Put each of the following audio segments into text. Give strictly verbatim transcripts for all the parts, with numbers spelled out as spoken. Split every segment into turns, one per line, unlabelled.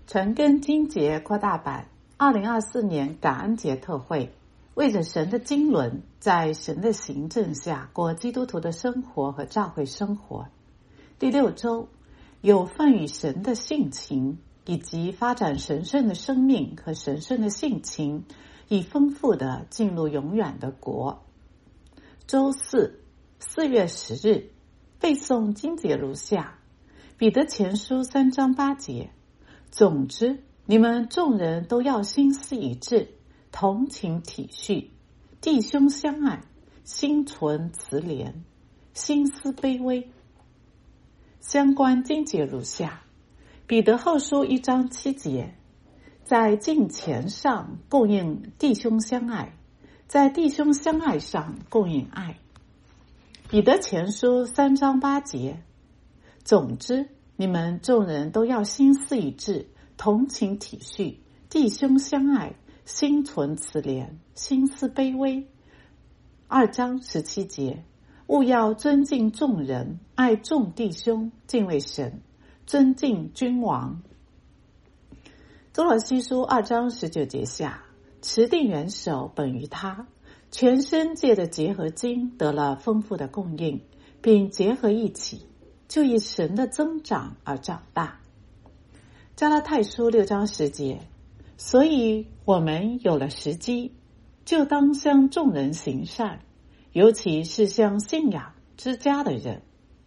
陈根经节扩大版二零二四年感恩节特会，为着神的经纶，在神的行政下过基督徒的生活和教会生活。第六周，有份与神的性情，以及发展神圣的生命和神圣的性情，以丰富的进入永远的国。周四，四月十日，背诵经节如下：彼得前书三章八节。总之，你们众人都要心思一致，同情体恤，弟兄相爱，心存慈怜，心思卑微。相关经节如下：彼得后书一章七节，在敬虔上供应弟兄相爱，在弟兄相爱上供应爱。彼得前书三章八节，总之，你们众人都要心思一致，同情体恤，弟兄相爱，心存慈怜，心思卑微。二章十七节，务要尊敬众人，爱众弟兄，敬畏神，尊敬君王。哥罗西书二章十九节下，持定元首本于他，全身借着结合经得了丰富的供应，并结合一起，就以神的增长而长大。加拉太书六章十节，所以我们有了时机，就当向众人行善，尤其是向信仰之家的人。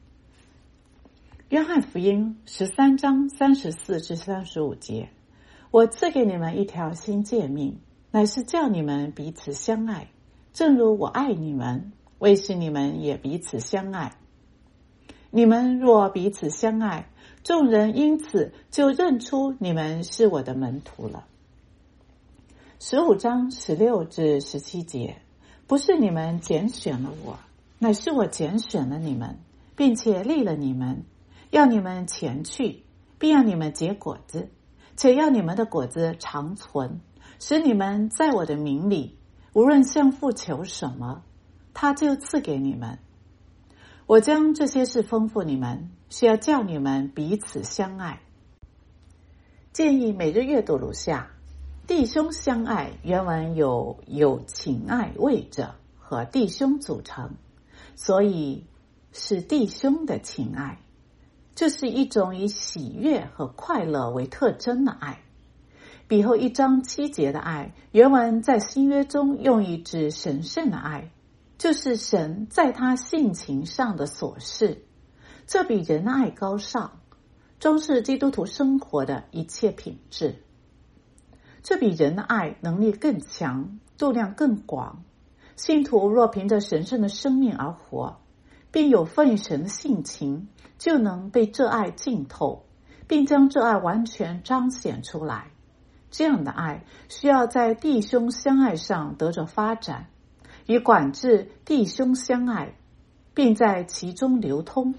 约翰福音十三章三十四至三十五节，我赐给你们一条新诫命，乃是叫你们彼此相爱，正如我爱你们，为使你们也彼此相爱。你们若彼此相爱，众人因此就认出你们是我的门徒了。十五章十六至十七节，不是你们拣选了我，乃是我拣选了你们，并且立了你们，要你们前去，并要你们结果子，且要你们的果子长存，使你们在我的名里，无论向父求什么，他就赐给你们。我将这些事吩咐你们，是要叫你们彼此相爱。建议每日阅读如下：弟兄相爱原文有有情爱为者和弟兄组成，所以是弟兄的情爱。这是一种以喜悦和快乐为特征的爱。彼后一章七节的爱，原文在新约中用以指神圣的爱，就是神在他性情上的所示，这比人的爱高尚，装饰基督徒生活的一切品质。这比人的爱能力更强，度量更广。信徒若凭着神圣的生命而活，并有份于神的性情，就能被这爱浸透，并将这爱完全彰显出来。这样的爱需要在弟兄相爱上得着发展，以管制弟兄相爱，并在其中流通，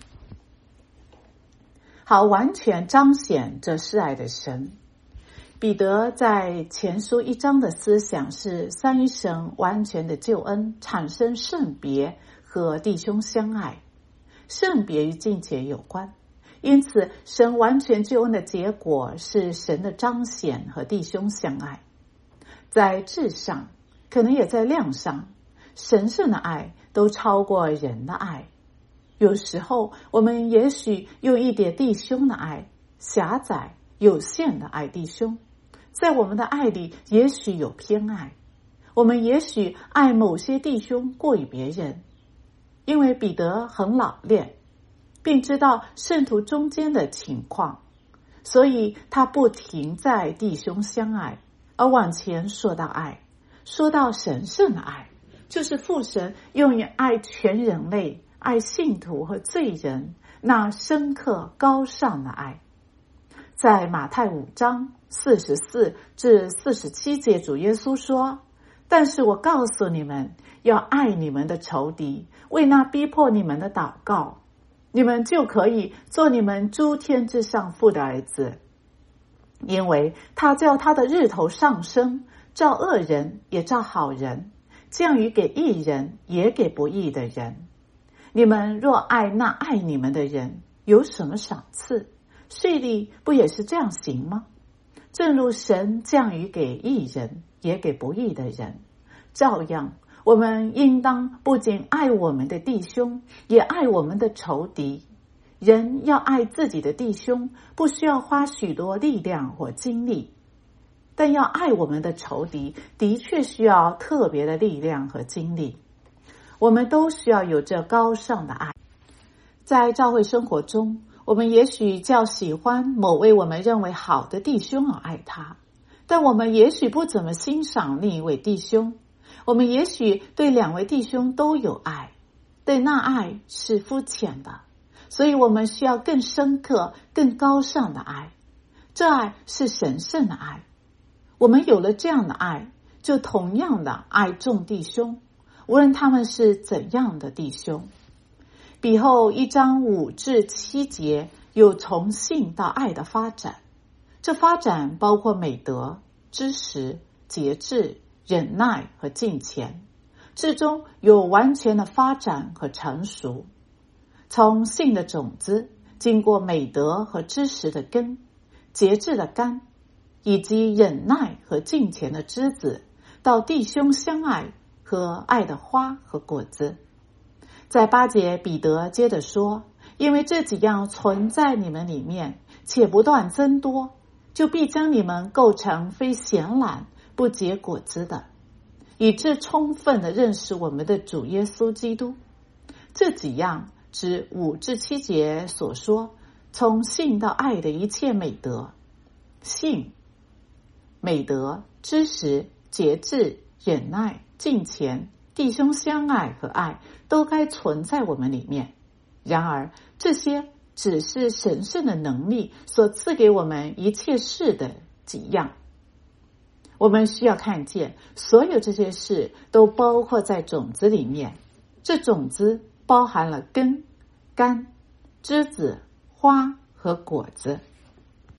好完全彰显这是爱的神。彼得在前书一章的思想是三一神完全的救恩产生圣别和弟兄相爱，圣别与敬虔有关，因此神完全救恩的结果是神的彰显和弟兄相爱。在质上，可能也在量上，神圣的爱都超过人的爱。有时候我们也许用一点弟兄的爱，狭窄有限的爱弟兄，在我们的爱里也许有偏爱，我们也许爱某些弟兄过于别人。因为彼得很老练，并知道圣徒中间的情况，所以他不停在弟兄相爱，而往前说到爱，说到神圣的爱，就是父神用于爱全人类，爱信徒和罪人，那深刻高尚的爱。在马太五章四十四至四十七节，主耶稣说：但是我告诉你们，要爱你们的仇敌，为那逼迫你们的祷告，你们就可以做你们诸天之上父的儿子。因为他叫他的日头上升，照恶人也照好人，降雨给义人也给不义的人。你们若爱那爱你们的人，有什么赏赐？税吏不也是这样行吗？ 正如神降雨给义人，也给不义的人，照样我们应当不仅爱我们的弟兄，也爱我们的仇敌。人要爱自己的弟兄，不需要花许多力量或精力，但要爱我们的仇敌，的确需要特别的力量和精力。我们都需要有这高尚的爱。在教会生活中，我们也许较喜欢某位我们认为好的弟兄而爱他，但我们也许不怎么欣赏另一位弟兄。我们也许对两位弟兄都有爱，但那爱是肤浅的，所以我们需要更深刻、更高尚的爱。这爱是神圣的爱。我们有了这样的爱，就同样的爱众弟兄，无论他们是怎样的弟兄。彼后一章五至七节有从信到爱的发展，这发展包括美德、知识、节制、忍耐和敬虔，至终有完全的发展和成熟。从信的种子经过美德和知识的根，节制的干，以及忍耐和敬虔的枝子，到弟兄相爱和爱的花和果子。在八节，彼得接着说，因为这几样存在你们里面，且不断增多，就必将你们构成非闲懒不结果子的，以致充分的认识我们的主耶稣基督。这几样指五至七节所说从信到爱的一切美德，信、美德、知识、节制、忍耐、敬虔、弟兄相爱和爱都该存在我们里面。然而这些只是神圣的能力所赐给我们一切事的几样。我们需要看见所有这些事都包括在种子里面，这种子包含了根、干、枝子、花和果子。